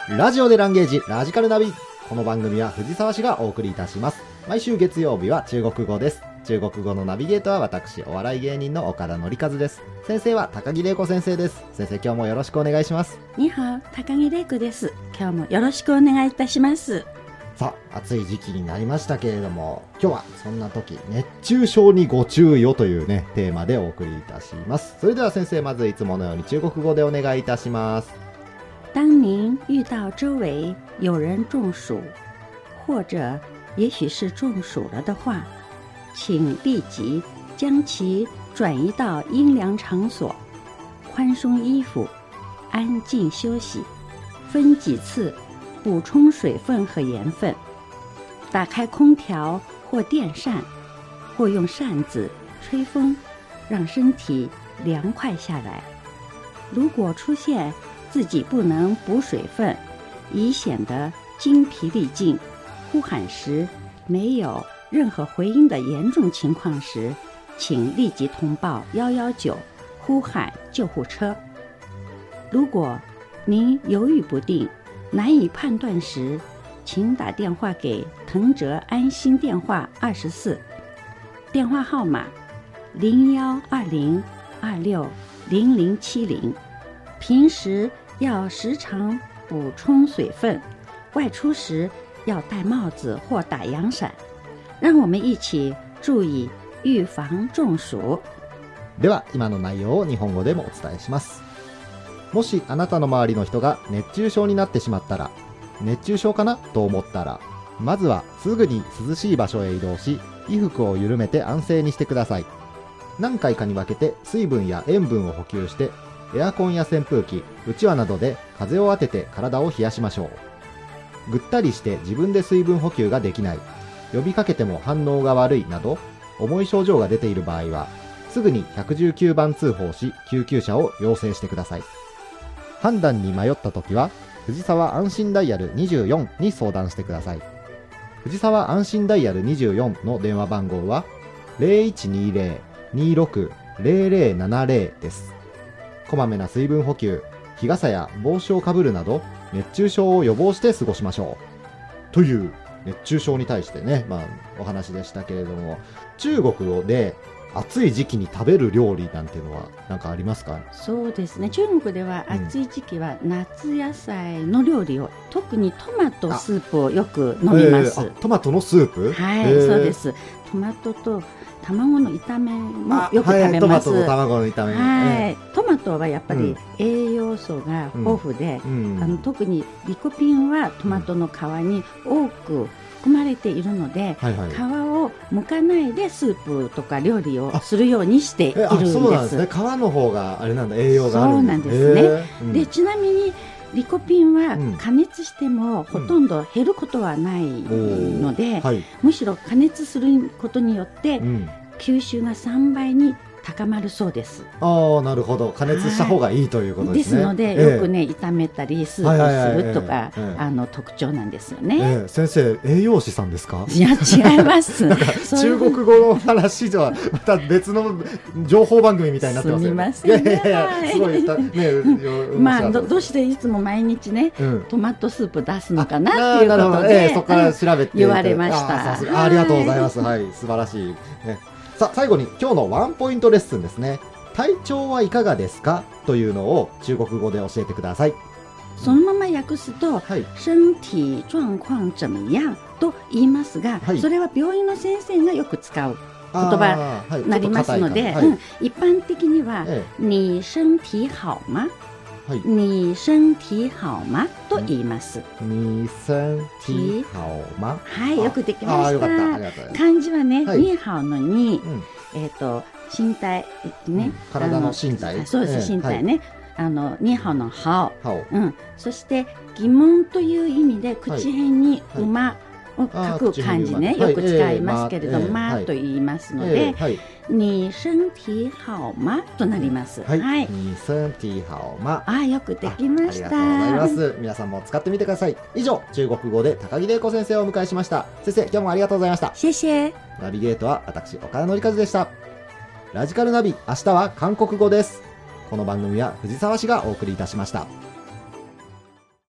ラジオでランゲージラジカルナビ。この番組は藤沢市がお送りいたします。毎週月曜日は中国語です。中国語のナビゲートは私、お笑い芸人の岡田則和です。先生は高木玲子先生です。先生、今日もよろしくお願いします。 にはお、高木玲子です。今日もよろしくお願いいたします。 さあ、暑い時期になりましたけれども、今日はそんな時、熱中症にご注意をというね、テーマでお送りいたします。それでは先生、まずいつものように中国語でお願いいたします。 当您遇到周围有人中暑，或者也许是中暑了的话，请立即将其转移到阴凉场所，宽松衣服，安静休息，分几次补充水分和盐分，打开空调或电扇，或用扇子吹风，让身体凉快下来。如果出现自己不能补水分，已显得精疲力尽，呼喊时没有任何回音的严重情况时，请立即通报119，呼喊救护车。如果您犹豫不定，难以判断时，请打电话给腾浙安心电话24，电话号码0120260070。平时要时常补充水分，外出时要戴帽子或打阳伞。让我们一起注意預防中暑。 では、今の内容を日本語でもお伝えします。もしあなたの周りの人が熱中症になってしまったら、熱中症かなと思ったら、まずはすぐに涼しい場所へ移動し、衣服を緩めて安静にしてください。何回かに分けて水分や塩分を補給して、エアコンや扇風機、うちわなどで風を当てて体を冷やしましょう。ぐったりして自分で水分補給ができない、呼びかけても反応が悪いなど、重い症状が出ている場合は、すぐに119番通報し、救急車を要請してください。判断に迷ったときは、藤沢安心ダイヤル24に相談してください。藤沢安心ダイヤル24の電話番号は、0120-260070です。こまめな水分補給、日傘や帽子をかぶるなど、熱中症を予防して過ごしましょう。という熱中症に対してね、お話でしたけれども、中国語で暑い時期に食べる料理なんていうのは何かありますか？ そうですね、中国では暑い時期は夏野菜の料理を、特にトマトスープをよく飲みます。 トマトのスープ？ はい、そうです。トマトと卵の炒めもよく食べます。 トマトと卵の炒め、 はい、トマトはやっぱり栄養素が豊富で、特にリコピンはトマトの皮に多く含まれているので、皮を剥かないでスープとか料理をするようにしているんです。 そうなんですね。皮の方があれなんだ、栄養があるんですね。 そうなんですね。で、ちなみにリコピンは加熱してもほとんど減ることはないので、むしろ加熱することによって吸収が3倍に高まるそうです。 なるほど。加熱した方がいいということですね。 ですので、よくね、炒めたりスープするとか、特徴なんですよね。 先生、栄養士さんですか？ いや、違います。 中国語の話ではまた別の情報番組みたいになってますよね。 すみませんね。 すごいね。 どうしていつも毎日ね、トマトスープ出すのかなっていうことで、 そこから調べて言われました。 ありがとうございます。はい、素晴らしい。さあ、最後に今日のワンポイントレッスンですね。体調はいかがですかというのを中国語で教えてください。 そのまま訳すと、身体状況怎么样と言いますが、それは病院の先生がよく使う言葉になりますので、一般的には、你身体好吗？你身体好吗？と言います。 你身体好吗？ はい、よくできました。 よかった。ありがとうございます。 漢字はね、ニーハオのに、身体ね、 体の身体。 そうです、身体ね。ニーハオのハオ。そして疑問という意味で口辺に馬を書く漢字ね、よく使いますけれども、まと言いますので、你身体好吗？となります。 はい。你身体好吗？ よくできました。 ありがとうございます。皆さんも使ってみてください。以上、中国語で高木玲子先生をお迎えしました。先生、今日もありがとうございました。 謝謝。 ナビゲートは私、岡田則和でした。ラジカルナビ、明日は韓国語です。この番組は藤沢市がお送りいたしました。